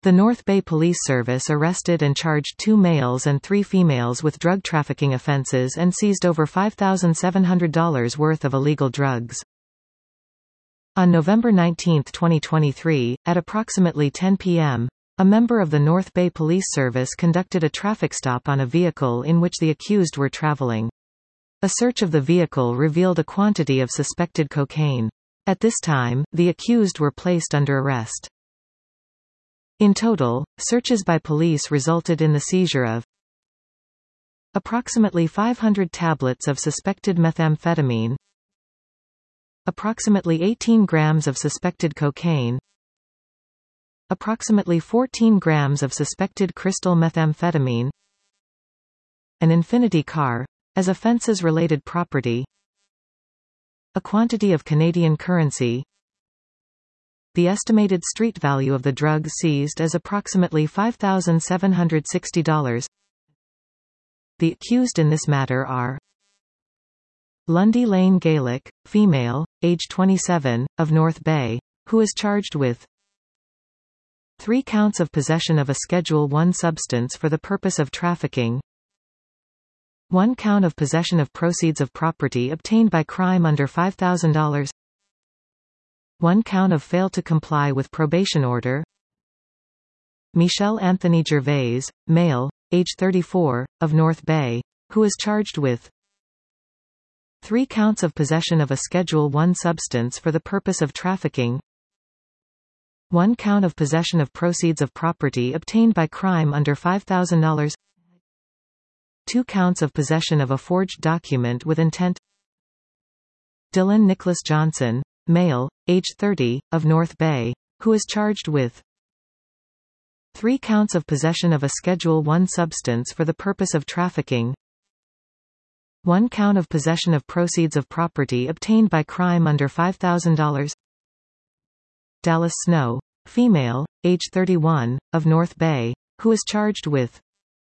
The North Bay Police Service arrested and charged 2 males and 3 females with drug trafficking offenses and seized over $5,700 worth of illegal drugs. On November 19, 2023, at approximately 10 p.m., a member of the North Bay Police Service conducted a traffic stop on a vehicle in which the accused were traveling. A search of the vehicle revealed a quantity of suspected cocaine. At this time, the accused were placed under arrest. In total, searches by police resulted in the seizure of approximately 500 tablets of suspected methamphetamine, approximately 18 grams of suspected cocaine, approximately 14 grams of suspected crystal methamphetamine, an Infiniti car, as offences-related property, a quantity of Canadian currency. The estimated street value of the drugs seized is approximately $5,760. The accused in this matter are Lundy Lane Gaelic, female, age 27, of North Bay, who is charged with 3 counts of possession of a Schedule I substance for the purpose of trafficking, 1 count of possession of proceeds of property obtained by crime under $5,000, 1 count of fail to comply with probation order. Michel Anthony Gervais, male, age 34, of North Bay, who is charged with 3 counts of possession of a Schedule I substance for the purpose of trafficking, 1 count of possession of proceeds of property obtained by crime under $5,000, 2 counts of possession of a forged document with intent. Dylan Nicholas Johnson, male, age 30, of North Bay, who is charged with 3 counts of possession of a Schedule I substance for the purpose of trafficking, 1 count of possession of proceeds of property obtained by crime under $5,000. Dallas Snow, female, age 31, of North Bay, who is charged with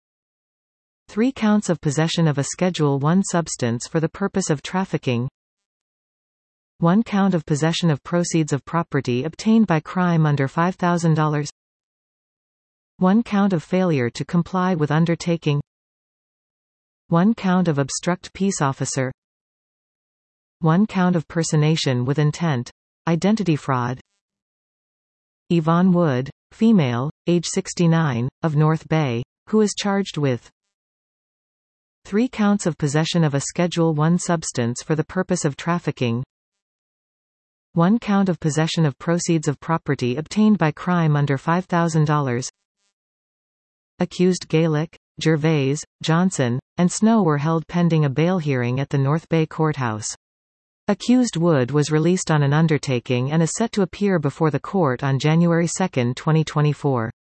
3 counts of possession of a Schedule I substance for the purpose of trafficking, 1 count of possession of proceeds of property obtained by crime under $5,000, 1 count of failure to comply with undertaking, 1 count of obstruct peace officer, 1 count of personation with intent, identity fraud. Yvonne Wood, female, age 69, of North Bay, who is charged with 3 counts of possession of a Schedule I substance for the purpose of trafficking, 1 count of possession of proceeds of property obtained by crime under $5,000. Accused Gaelic, Gervais, Johnson, and Snow were held pending a bail hearing at the North Bay Courthouse. Accused Wood was released on an undertaking and is set to appear before the court on January 2, 2024.